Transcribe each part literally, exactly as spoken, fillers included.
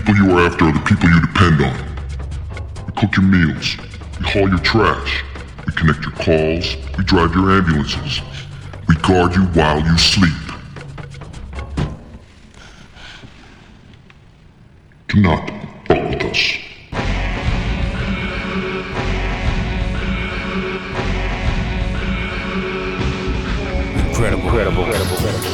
people you are after are the people you depend on. We cook your meals. We haul your trash. We connect your calls. We drive your ambulances. We guard you while you sleep. Do not fuck with us. Incredible, incredible, incredible, incredible.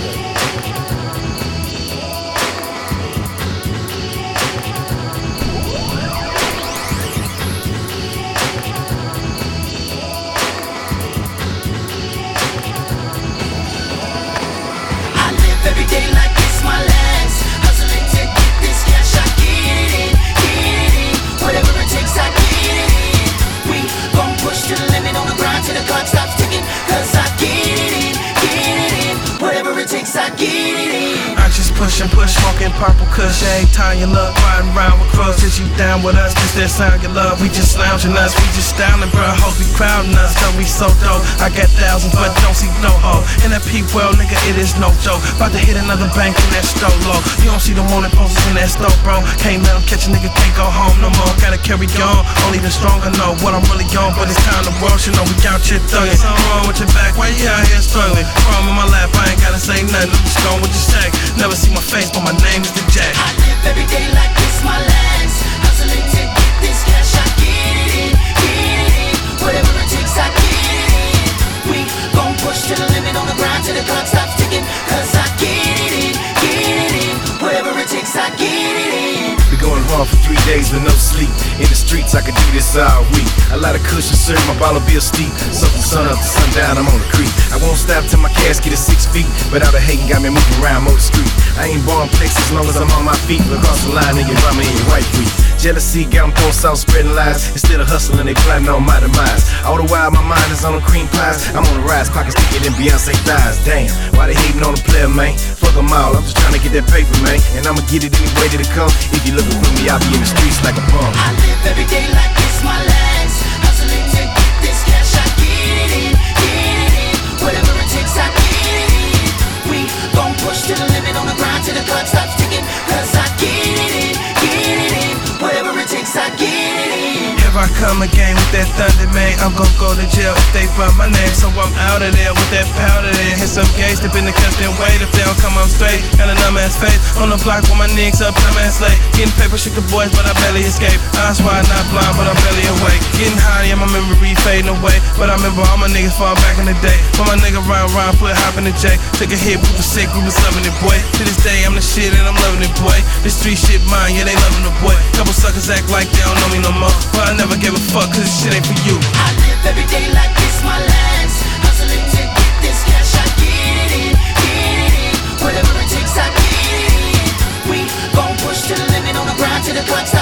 Every day like it's my last. Hustling to get this cash, I get it in, get it in. Whatever it takes, I get it in. We gon' push to the limit on the grind till the clock stops ticking. Cause I get it in, get it in. Whatever it takes, I get it in. I just push and push, smoking purple kush. Every time you look, riding around with crows. Is you down with us? This that sound you love. We just lounging us, we just styling, bro. Hoes be crowding us, though we so dope. I got thousands, but don't see no hoe. In that peep well, nigga, it is no joke. About to hit another bank in that store low. You don't see the morning posters in that store, bro. Can't let them catch a nigga, can't go home no more. Gotta carry on, only the stronger know what I'm really on. But it's time the world should know we out here thugging. Something wrong with your back, why you out here struggling? Chrome in my lap, I ain't gotta say nothing. I'm just going with your sack. Never see my face, but my name is the Jack. I live every day like it's my last. Hustling to get this cash, I get it in, get it in. Whatever it takes, I get it in. We gon' push to the limit on the grind till the clock stops ticking. Cause I get it in, get it in. Whatever it takes, I get it in. Been going hard for three days with no sleep. In the streets, I could do this all week. A lot of cushion serve, my ball will be steep. So from sun up to sundown, I'm on the creek. I won't stop till my casket is six feet. But all the hating got me moving around more the street. I ain't born flex as long as I'm on my feet. Across the line, nigga, drama in your white feet. Jealousy got them throwing south, spreading lies. Instead of hustling, they plotting on my demise. All the while, my mind is on the cream pies. I'm on the rise, pockets thicker than Beyonce thighs. Damn, why they hating on the player, man? Fuck them all, I'm just trying to get that paper, man. And I'ma get it any way that it come. If you looking for me, I'll be in the streets like a bum. I live every day like it's my last. Hustling to get this cash, I get it in, get it in. Whatever it takes, I get it in. We gon' push to the limit on the grind till the clock stops ticking. Cause I get it in, get it in. Whatever it takes, I get it in. If I come again with that thunder, man, I'm gon' go to jail if they find my name. So I'm out of there with that powder there. Hit some gays, step in the cuts, then wait. If they don't come up straight, got a numb ass face. On the block with my niggas up, dumb ass late. Getting paper, shoot the boys, but I barely escape. Eyes wide, not blind, but I'm barely awake. Getting high, yeah, my memory fading away. But I remember all my niggas fall back in the day. When my nigga round, round, put hop in the J. Took a hit, we was sick, we was loving it, boy. To this day, I'm the shit and I'm loving it, boy. This street shit mine, yeah, they loving the boy. Couple suckers act like they don't know me no more. But I never gave a fuck, cause this shit ain't for you. I live every day like it's my last. Hustling to get this cash, I get it in, get it in. Whatever it takes, I get it in. We gon' push to the limit on the grind till the clock